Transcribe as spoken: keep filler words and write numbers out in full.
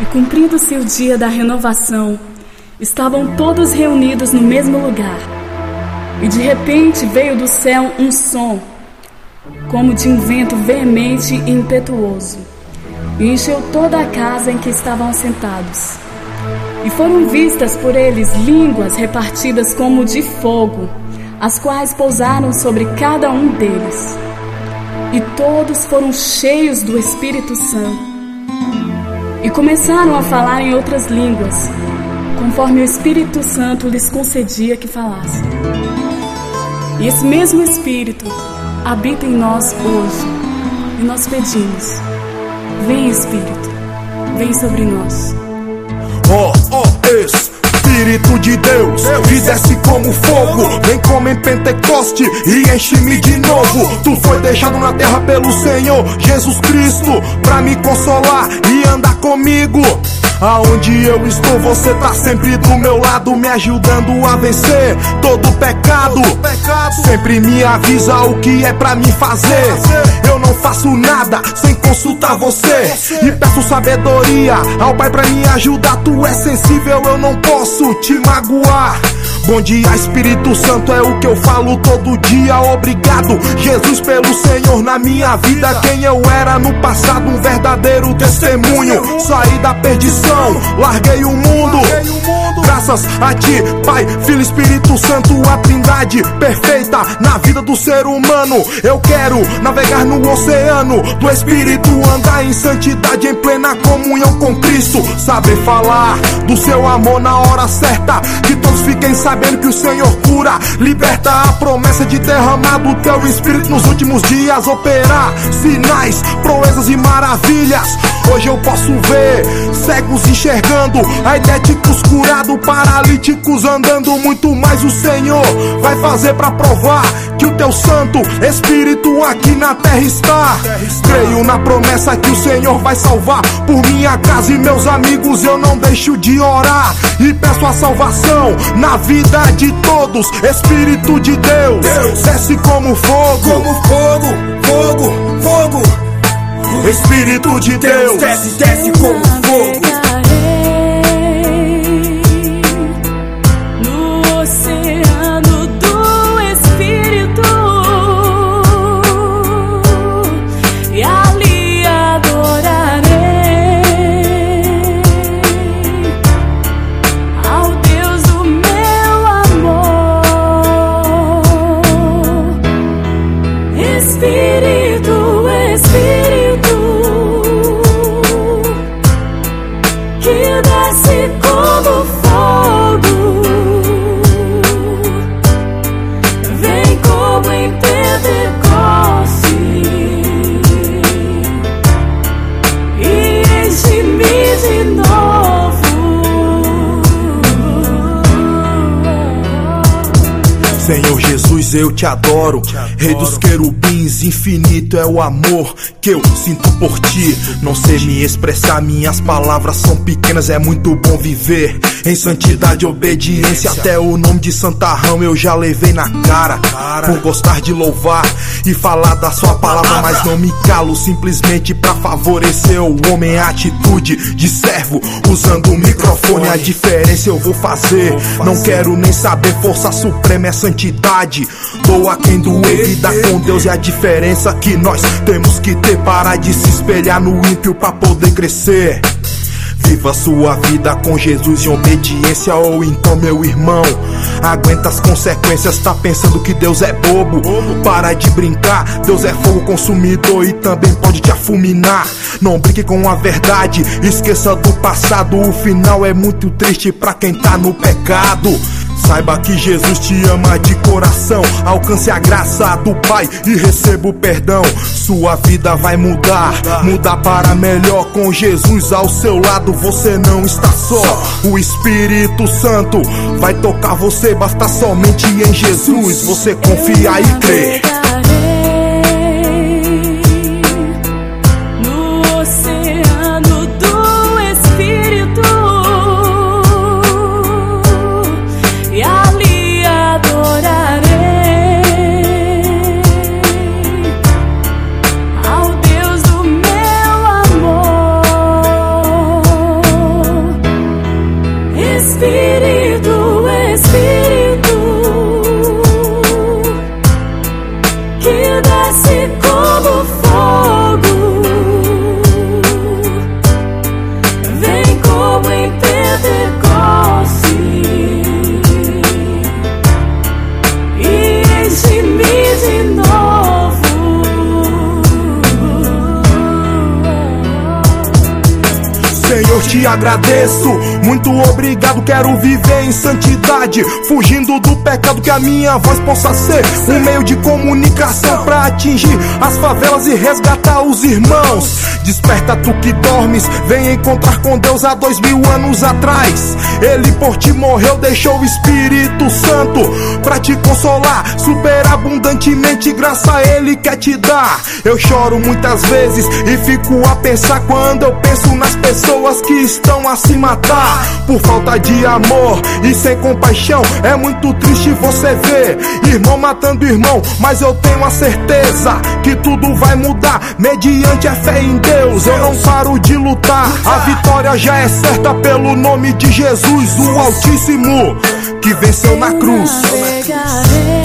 E cumprindo-se o dia da renovação, estavam todos reunidos no mesmo lugar. E de repente veio do céu um som, como de um vento veemente e impetuoso, e encheu toda a casa em que estavam sentados. E foram vistas por eles línguas repartidas como de fogo, as quais pousaram sobre cada um deles. E todos foram cheios do Espírito Santo, e começaram a falar em outras línguas, conforme o Espírito Santo lhes concedia que falassem. E esse mesmo Espírito habita em nós hoje, e nós pedimos: vem Espírito, vem sobre nós. Ó, ó, Espírito de Deus, que desce como fogo, vem como em Pentecoste e enche-me de novo. Tu foi deixado na terra pelo Senhor Jesus Cristo, pra me consolar e andar comigo. Aonde eu estou, você tá sempre do meu lado, me ajudando a vencer todo pecado. Sempre me avisa o que é pra me fazer. Eu não faço nada sem consultar você, e peço sabedoria ao Pai pra me ajudar. Tu é sensível, eu não posso te magoar. Bom dia, Espírito Santo, é o que eu falo todo dia. Obrigado, Jesus, pelo Senhor na minha vida. Quem eu era no passado, um verdadeiro testemunho. Saí da perdição, larguei o mundo. Graças a ti, Pai, Filho, Espírito Santo, a trindade perfeita na vida do ser humano. Eu quero navegar no oceano do Espírito, andar em santidade, em plena comunhão com Cristo. Saber falar do seu amor na hora certa, que todos fiquem sabendo que o Senhor cura, liberta. A promessa de derramar do teu Espírito nos últimos dias, operar sinais, proezas e maravilhas. Hoje eu posso ver cegos enxergando, aidéticos curados, paralíticos andando. Muito mais o Senhor vai fazer pra provar que o teu Santo Espírito aqui na terra está. Creio na promessa que o Senhor vai salvar por minha casa e meus amigos. Eu não deixo de orar e peço a salvação na vida de todos. Espírito de Deus, Deus desce como fogo, como fogo, fogo, fogo. Espírito de Deus, desce, desce como fogo. Espírito, Espírito, que desce como fogo, vem como em Pentecoste e enche-me de novo. Senhor Jesus, eu te adoro, Rei dos querubins, infinito é o amor que eu sinto por ti. Não sei me expressar, minhas palavras são pequenas. É muito bom viver em santidade e obediência. Até o nome de Santarrão eu já levei na cara, por gostar de louvar e falar da sua palavra. Mas não me calo simplesmente pra favorecer o homem. A atitude de servo, usando o microfone. A diferença eu vou fazer, não quero nem saber. Força suprema é santidade, doa quem doer, vida com Deus é a diferença que nós temos que ter. Parar de se espelhar no ímpio pra poder crescer. Viva sua vida com Jesus em obediência, ou então, meu irmão, aguenta as consequências. Tá pensando que Deus é bobo? Para de brincar, Deus é fogo consumidor e também pode te afuminar. Não brinque com a verdade, esqueça do passado. O final é muito triste pra quem tá no pecado. Saiba que Jesus te ama de coração. Alcance a graça do Pai e receba o perdão. Sua vida vai mudar, mudar para melhor. Com Jesus ao seu lado você não está só. O Espírito Santo vai tocar você. Basta somente em Jesus você confiar e crer. Deus, te agradeço, muito obrigado. Quero viver em santidade, fugindo do pecado, que a minha voz possa ser um meio de comunicação pra atingir as favelas e resgatar os irmãos. Desperta tu que dormes, vem encontrar com Deus há dois mil anos atrás. Ele por ti morreu, deixou o Espírito Santo pra te consolar, superabundantemente, graça a Ele quer te dar. Eu choro muitas vezes e fico a pensar quando eu penso nas pessoas que estão a se matar por falta de amor e sem compaixão. É muito triste você ver irmão matando irmão, mas eu tenho a certeza que tudo vai mudar mediante a fé em Deus. Eu não paro de lutar, a vitória já é certa pelo nome de Jesus, o Altíssimo, que venceu na cruz.